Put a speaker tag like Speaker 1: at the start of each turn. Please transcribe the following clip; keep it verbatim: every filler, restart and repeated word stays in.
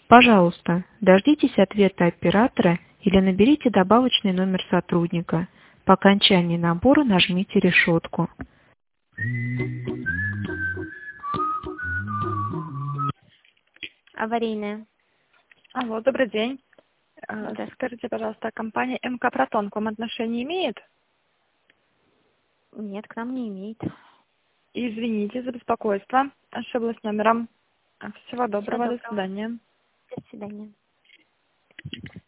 Speaker 1: Пожалуйста, дождитесь ответа оператора или наберите добавочный номер сотрудника. По окончании набора нажмите решетку.
Speaker 2: Аварийная.
Speaker 3: Алло, добрый день. Э,
Speaker 2: Да.
Speaker 3: Скажите, пожалуйста, компания МК Протон к вам отношение имеет?
Speaker 2: Нет, к нам не имеет.
Speaker 3: Извините за беспокойство. Ошиблась номером. Всего доброго,
Speaker 2: Всего
Speaker 3: до
Speaker 2: доброго.
Speaker 3: свидания.
Speaker 2: До свидания.